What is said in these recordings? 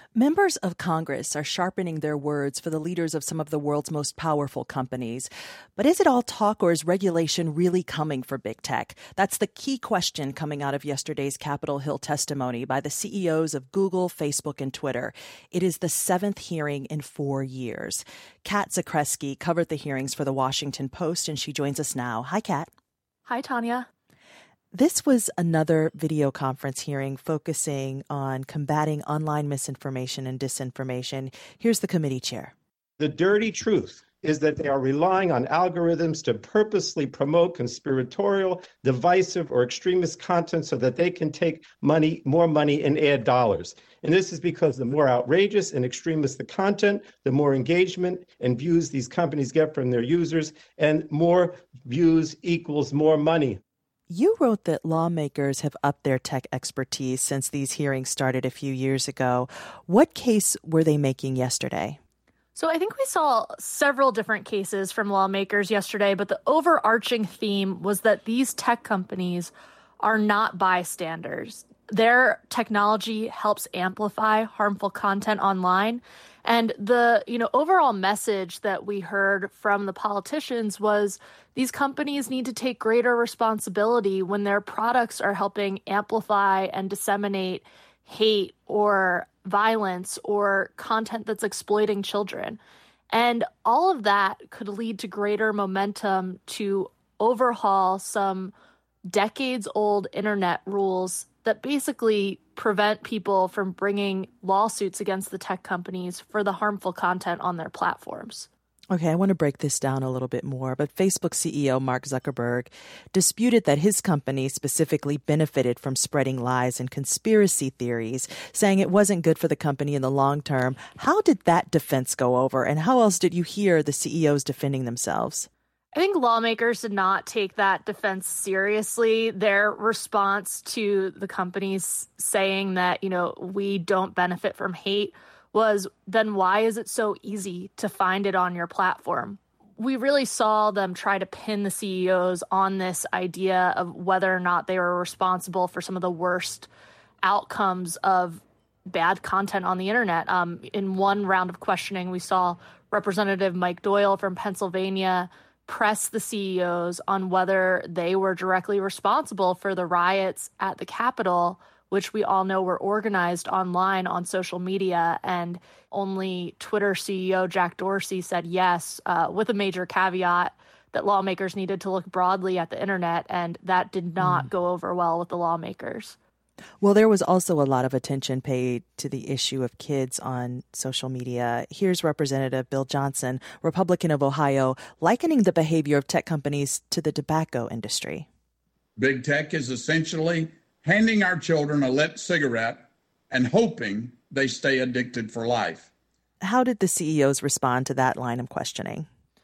Members of Congress are sharpening their words for the leaders of some of the world's most powerful companies. But is it all talk, or is regulation really coming for big tech? That's the key question coming out of yesterday's Capitol Hill testimony by the CEOs of Google, Facebook, and Twitter. It is the 7th hearing in 4 years. Kat Zakrzewski covered the hearings for the Washington Post, and she joins us now. Hi, Kat. Hi, Tanya. This was another video conference hearing focusing on combating online misinformation and disinformation. Here's the committee chair. The dirty truth is that they are relying on algorithms to purposely promote conspiratorial, divisive, or extremist content so that they can take more money and ad dollars. And this is because the more outrageous and extremist the content, the more engagement and views these companies get from their users, and more views equals more money. You wrote that lawmakers have upped their tech expertise since these hearings started a few years ago. What case were they making yesterday? So I think we saw several different cases from lawmakers yesterday, but the overarching theme was that these tech companies are not bystanders. Their technology helps amplify harmful content online. And the overall message that we heard from the politicians was these companies need to take greater responsibility when their products are helping amplify and disseminate hate or violence or content that's exploiting children. And all of that could lead to greater momentum to overhaul some decades-old internet rules that basically prevent people from bringing lawsuits against the tech companies for the harmful content on their platforms. Okay, I want to break this down a little bit more, but Facebook CEO Mark Zuckerberg disputed that his company specifically benefited from spreading lies and conspiracy theories, saying it wasn't good for the company in the long term. How did that defense go over, and how else did you hear the CEOs defending themselves? I think lawmakers did not take that defense seriously. Their response to the companies saying that, we don't benefit from hate was, then why is it so easy to find it on your platform? We really saw them try to pin the CEOs on this idea of whether or not they were responsible for some of the worst outcomes of bad content on the internet. In one round of questioning, we saw Representative Mike Doyle from Pennsylvania press the CEOs on whether they were directly responsible for the riots at the Capitol, which we all know were organized online on social media. And only Twitter CEO Jack Dorsey said yes, with a major caveat that lawmakers needed to look broadly at the internet, and that did not go over well with the lawmakers. Well, there was also a lot of attention paid to the issue of kids on social media. Here's Representative Bill Johnson, Republican of Ohio, likening the behavior of tech companies to the tobacco industry. Big tech is essentially handing our children a lit cigarette and hoping they stay addicted for life. How did the CEOs respond to that line of questioning?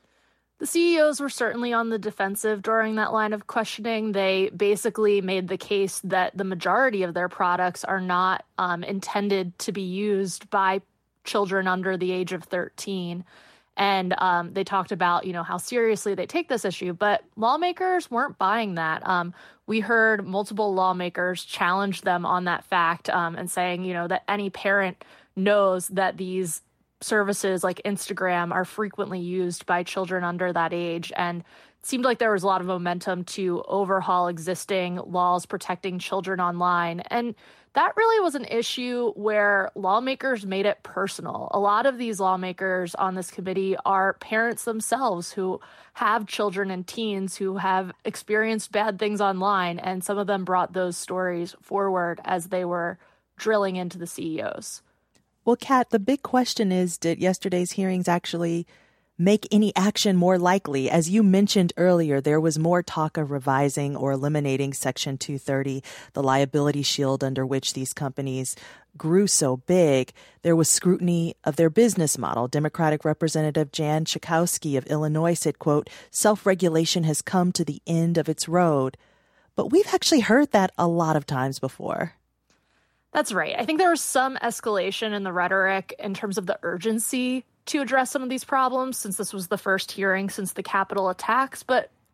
The CEOs were certainly on the defensive during that line of questioning. They basically made the case that the majority of their products are not intended to be used by children under the age of 13. And they talked about, how seriously they take this issue. But lawmakers weren't buying that. We heard multiple lawmakers challenge them on that fact and saying, that any parent knows that these services like Instagram are frequently used by children under that age. And it seemed like there was a lot of momentum to overhaul existing laws protecting children online. And that really was an issue where lawmakers made it personal. A lot of these lawmakers on this committee are parents themselves who have children and teens who have experienced bad things online. And some of them brought those stories forward as they were drilling into the CEOs. Well, Kat, the big question is, did yesterday's hearings actually make any action more likely? As you mentioned earlier, there was more talk of revising or eliminating Section 230, the liability shield under which these companies grew so big. There was scrutiny of their business model. Democratic Representative Jan Schakowsky of Illinois said, quote, self-regulation has come to the end of its road. But we've actually heard that a lot of times before. That's right. I think there was some escalation in the rhetoric in terms of the urgency to address some of these problems, since this was the first hearing since the Capitol attacks. But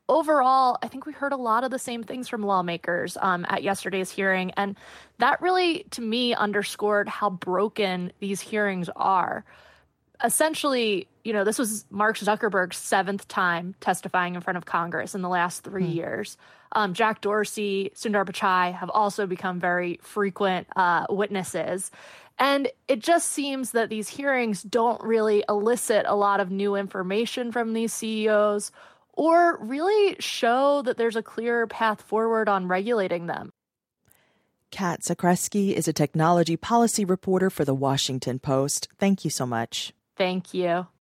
overall, I think we heard a lot of the same things from lawmakers at yesterday's hearing. And that really, to me, underscored how broken these hearings are. Essentially, this was Mark Zuckerberg's 7th time testifying in front of Congress in the last 3 years. Jack Dorsey, Sundar Pichai have also become very frequent witnesses. And it just seems that these hearings don't really elicit a lot of new information from these CEOs or really show that there's a clear path forward on regulating them. Kat Zakrzewski is a technology policy reporter for The Washington Post. Thank you so much. Thank you.